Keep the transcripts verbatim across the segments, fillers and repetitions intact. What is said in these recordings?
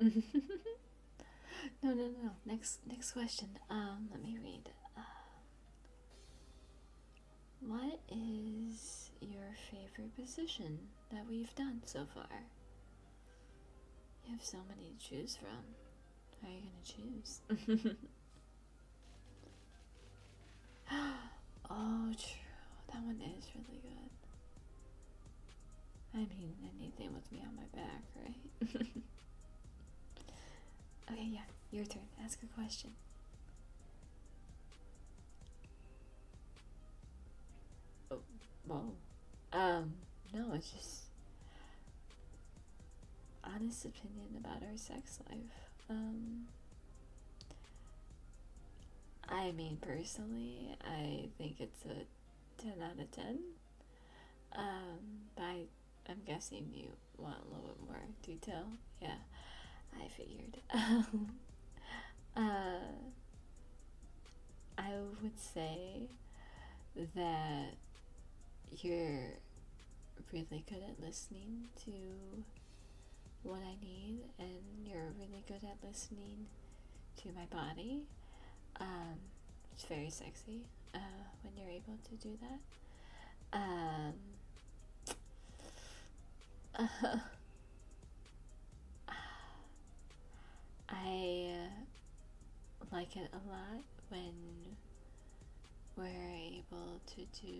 No, no, no. Next, next question. Um, let me read. Uh, what is your favorite position that we've done so far? You have so many to choose from. How are you gonna choose? Oh, true. That one is really good. I mean, anything with me on my back, right? Okay, yeah, your turn. Ask a question. Oh, whoa. Um, no, it's just honest opinion about our sex life. Um, I mean, personally, I think it's a ten out of ten. Um, but I, I'm guessing you want a little bit more detail. Yeah, I figured. uh, I would say that you're really good at listening to what I need, and you're really good at listening to my body. Um, it's very sexy uh, when you're able to do that. Um, uh, I uh, like it a lot when we're able to do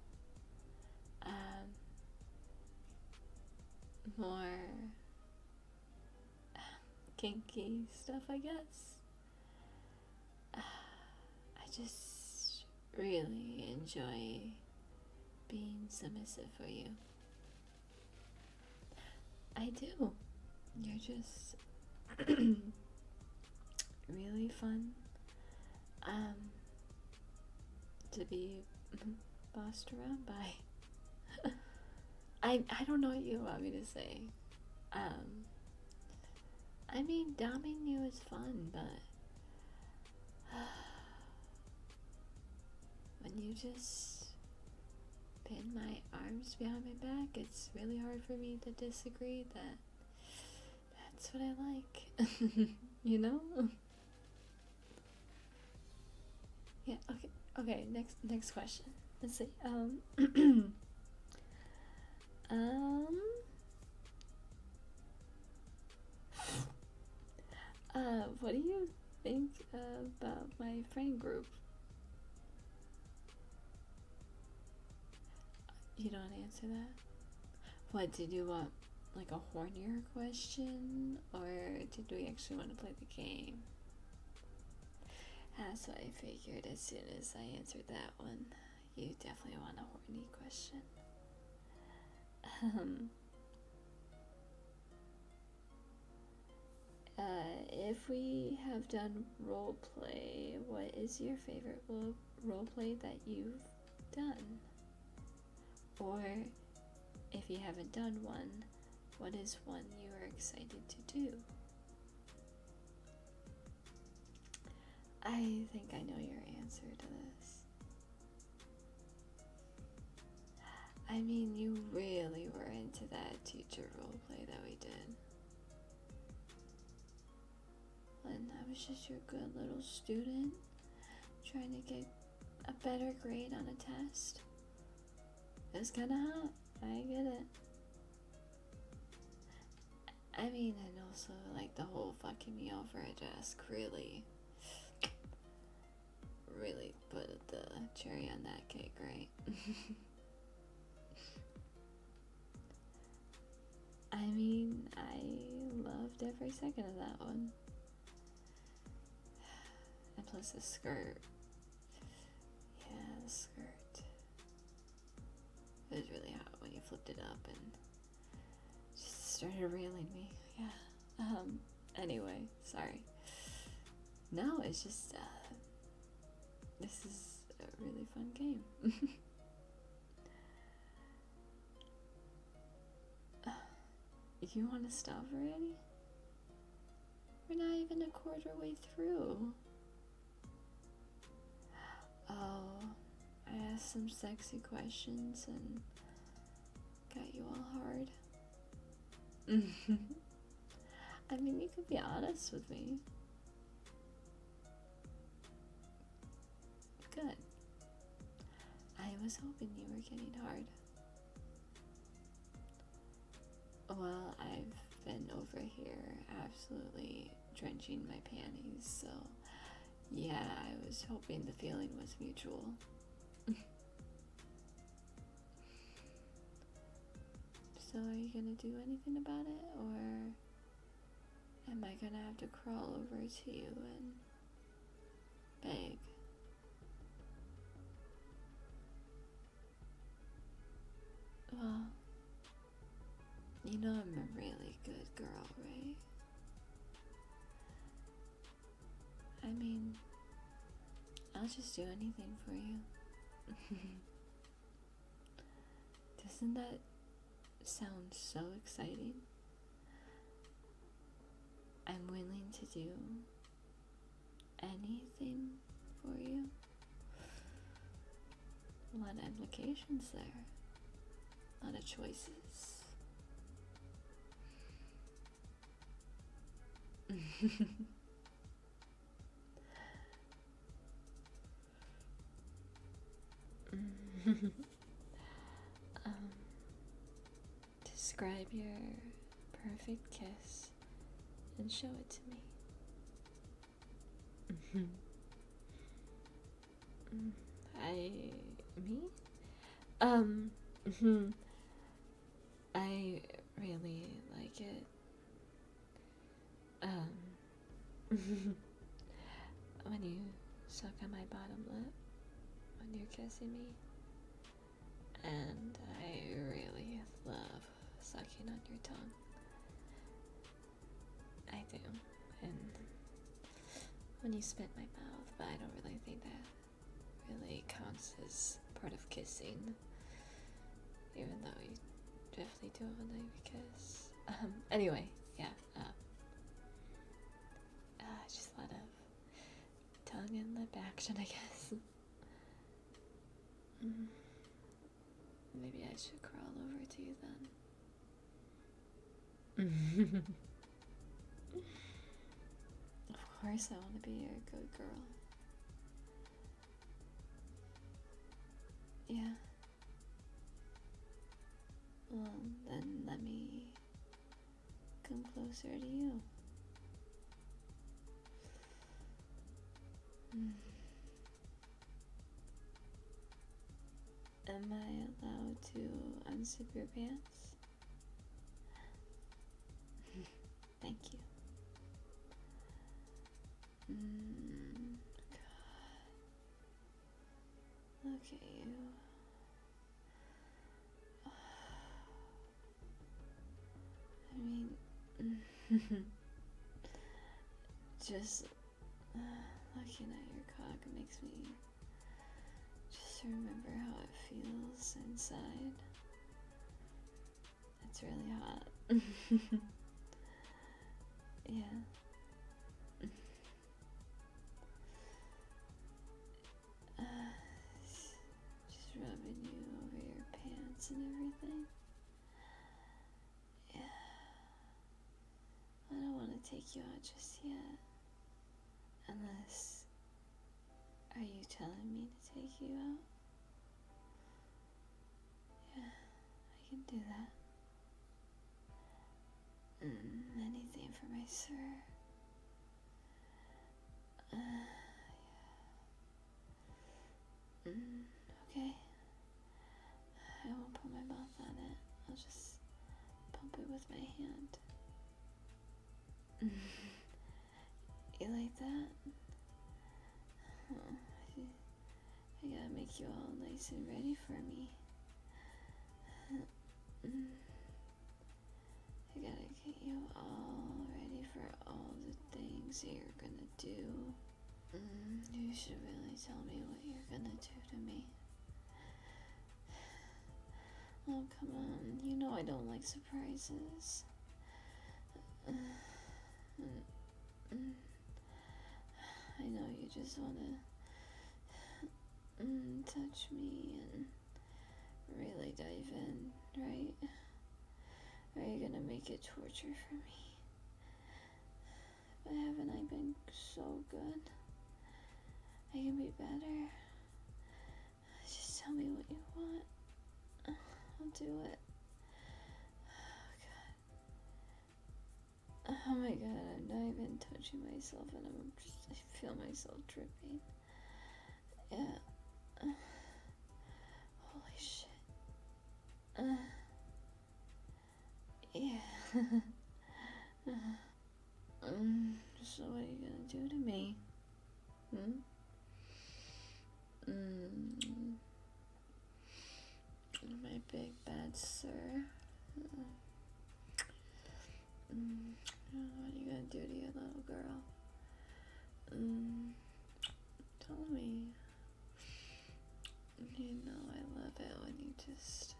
um, more kinky stuff, I guess. I just really enjoy being submissive for you. I do. You're just really fun um, to be bossed around by. I I don't know what you want me to say. Um, I mean, doming you is fun, but when you just pin my arms behind my back, it's really hard for me to disagree that that's what I like. You know? Yeah, okay. Okay, next next question. Let's see. Um um uh what do you think uh, about my friend group? You don't answer that? What did you want, like a hornier question, or did we actually want to play the game? That's what I figured as soon as I answered that one. You definitely want a horny question. Um, uh, if we have done role play, what is your favorite role, role play that you've done? Or if you haven't done one, what is one you are excited to do? I think I know your answer to this. I mean, you really were into that teacher roleplay that we did. And I was just your good little student trying to get a better grade on a test. It was kinda hot. I get it. I mean, and also, like, the whole fucking me over a desk really, really put the cherry on that cake, right? I mean, I loved every second of that one. And plus the skirt. Yeah, the skirt. It was really hot when you flipped it up and just started railing me. Yeah. Um, anyway, sorry. No, it's just, uh, this is a really fun game. You want to stop already? We're not even a quarter way through. Oh, I asked some sexy questions and got you all hard. I mean, you could be honest with me. Good. I was hoping you were getting hard. Well, I've been over here absolutely drenching my panties, so yeah, I was hoping the feeling was mutual. So are you gonna do anything about it, or am I gonna have to crawl over to you and beg? Well, you know I'm a really good girl, right? I mean, I'll just do anything for you. Doesn't that sound so exciting? I'm willing to do anything for you. A lot of implications there. A lot of choices. um, describe your perfect kiss and show it to me. I me? Um I really like it. Um when you suck on my bottom lip when you're kissing me. And I really love sucking on your tongue. I do. And when you spit in my mouth, but I don't really think that really counts as part of kissing. Even though you definitely do it when I kiss. Um, anyway, yeah. Uh, uh, just a lot of tongue and lip action, I guess. mm. Maybe I should crawl over to you then. Of course I want to be your good girl. Yeah. Well, then let me come closer to you. Mm. Am I allowed to unzip your pants? Thank you. Mm, God. Look at you. I mean, just uh, looking at your cock makes me just remember how it feels inside. It's really hot. Yeah. Uh, just rubbing you over your pants and everything. Yeah. I don't want to take you out just yet. Unless, are you telling me to take you out? Yeah, I can do that. Mm, anything for my sir. Uh, yeah. Mm, okay. I won't put my mouth on it. I'll just pump it with my hand. You like that? Oh, I gotta make you all nice and ready for me. I gotta get you all ready for all the things that you're gonna do. Mm, you should really tell me what you're gonna do to me. Oh, come on. You know I don't like surprises. Uh, mm, mm. I know you just wanna mm, touch me and really dive in, right? Are you gonna make it torture for me? so good. I can be better. Just tell me what you want. I'll do it. Oh god. Oh my god, I'm not even touching myself and I'm just, I feel myself dripping. Yeah. Uh, holy shit. Uh, yeah. um, so what are you gonna do to me? Hmm? Mm. My big bad sir. Uh, mm. What are you gonna do to your little girl? Mm. Tell me. You know I love it when you just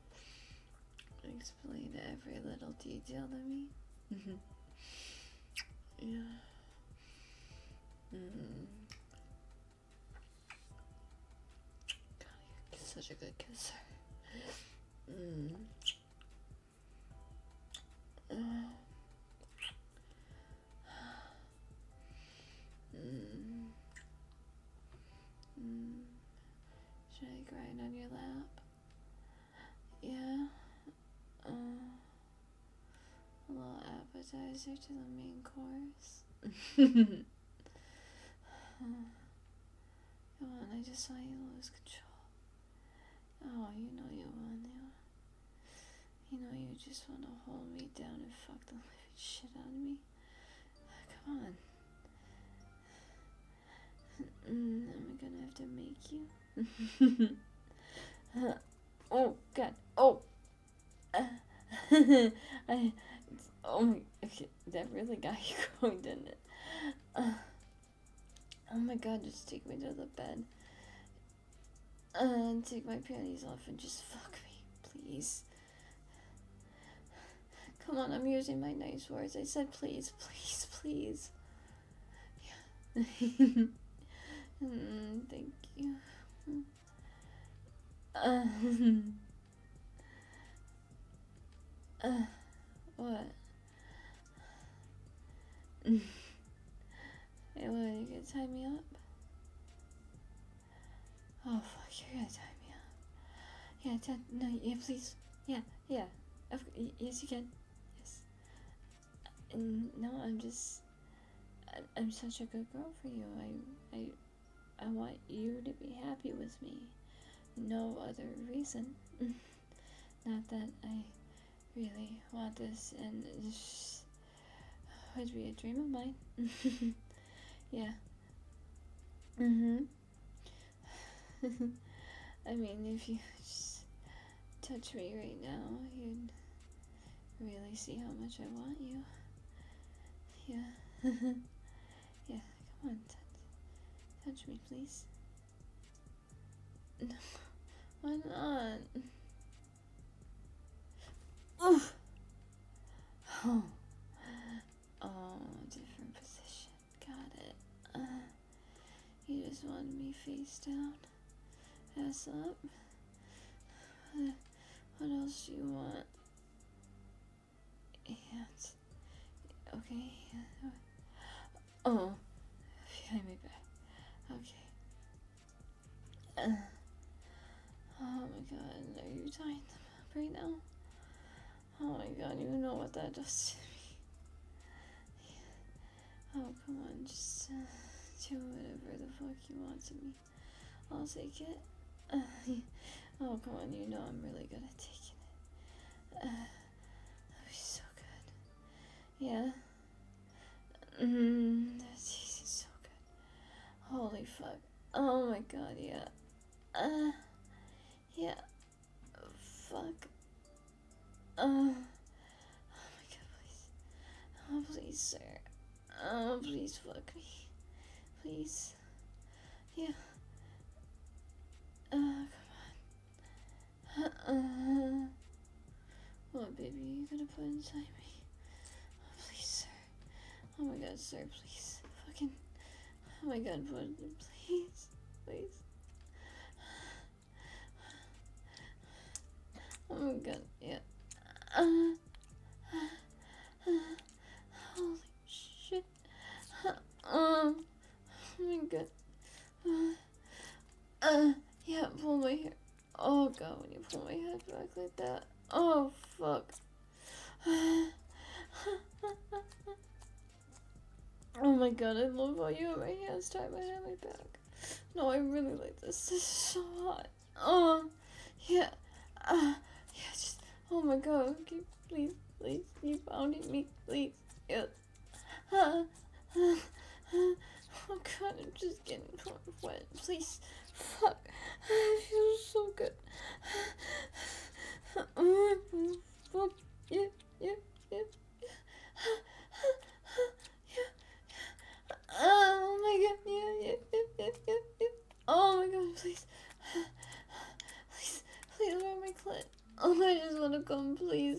explain every little detail to me. Mm-hmm. Yeah. Mm. God, you're such a good kisser. Mm. Uh. Mm. Mm. Should I grind on your lap? Yeah. Uh, a little appetizer to the main course. Come on, I just saw you lose control. Oh, you know you want to. You know you just want to hold me down and fuck the living shit out of me. Come on. Mm, am I gonna have to make you? uh, oh god. Oh. Uh, I. Oh my. Okay, that really got you going, didn't it? Uh, oh my god, just take me to the bed. Uh, take my panties off and just fuck me, please. Come on, I'm using my nice words. I said please, please, please. Yeah. mm, thank you. Uh, uh, what? Hey, what, are you gonna tie me up? Oh, fuck, you're gonna tie me up. Yeah, t- no, yeah, please. Yeah, yeah. Of, y- yes, you can. Yes. And no, I'm just... I- I'm such a good girl for you. I, I, I want you to be happy with me. No other reason. Not that I really want this, and it just would be a dream of mine. Yeah. Mhm. I mean, if you just touch me right now, you'd really see how much I want you. Yeah. Yeah, come on, touch, touch me, please. No, why not? Oof. Oh. Oh, different position. Got it. Uh, you just wanted me face down, ass up. What, what else do you want? Hands. Okay. Oh, behind my back. Okay. Uh, oh my god, are you tying them up right now? Oh my god, you know what that does to me. Yeah. Oh, come on, just uh, do whatever the fuck you want to me. I'll take it. Uh, oh, come on, you know I'm really good at taking it. Uh, that was so good. Yeah. Mmm, that tastes so good. Holy fuck. Oh my god, yeah. Uh, yeah. Fuck. Uh, oh my god, please. Oh, please, sir. Oh, please fuck me. Please. Yeah. Uh, come on. Uh, what, baby, are you gonna put inside me? Oh, please, sir. Oh my god, sir, please. Fucking. Oh my god, put it in, please. Please. Oh my god, yeah. Uh, uh, uh, holy shit. Uh, god. Uh, uh, yeah, pull my hair. Oh god, when you pull my head back like that. Oh fuck. Oh my god, I love how you have my hands tied behind my back. No, I really like this. This is so hot. Oh, yeah. Uh, yeah, just, oh my god. Keep, please, please, keep pounding me, please. Yeah. Uh, uh, uh, oh god, I'm just getting wet. Please. Fuck. I feel so good. Fuck. Yeah, yeah, yeah. Oh my god, yeah, yeah, yeah, yeah, yeah, yeah. Oh my god, please. Please, please, rub my clit. Oh, I just wanna come, please.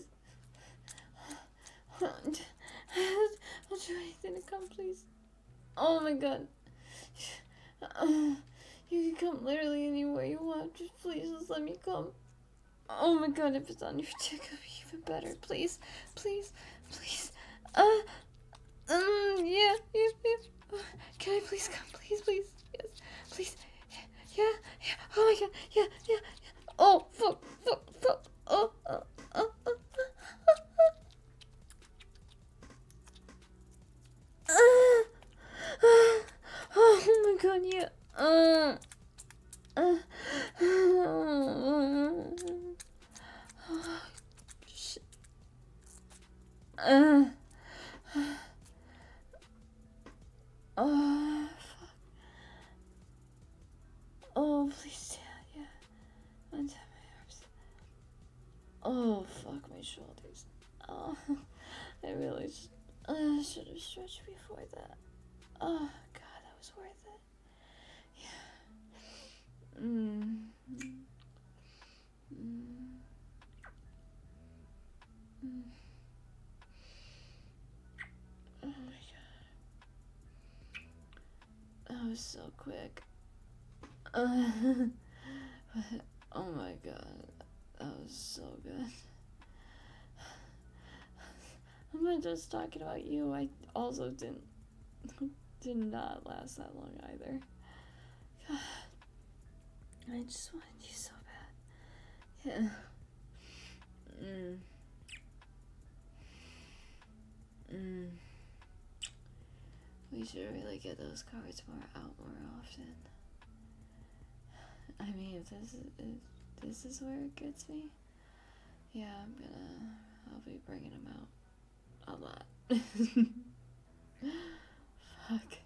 I'll do anything to come, please. Oh my god. Uh, you can come literally anywhere you want. Just please, just let me come. Oh my god, if it's on your dick, it'll be even better. Please, please, please. Uh, um, yeah, yeah, yeah. Can I please come? Please, please. Yes, please. Yeah, yeah. Oh my god, yeah, yeah, yeah. Oh, fuck, fuck, fuck. Oh, oh, oh, oh. Uh, uh, oh my god, yeah. Uh, uh, uh, shit. Uh, oh, fuck. Oh, please, yeah, yeah. Untap my arms. Oh, fuck my shoulders. Oh, I really sh- uh, should have stretched before that. Oh, God, that was worth it. Yeah. Mm. Mm. Mm. Oh my god. That was so quick. Uh, oh my god. That was so good. I'm not just talking about you. I also didn't did not last that long either. God. I just wanted you so bad. Yeah. Mm. Mm. We should really get those cards more out more often. I mean, if this is if this is where it gets me, yeah, I'm gonna I'll be bringing them out a lot. Fuck.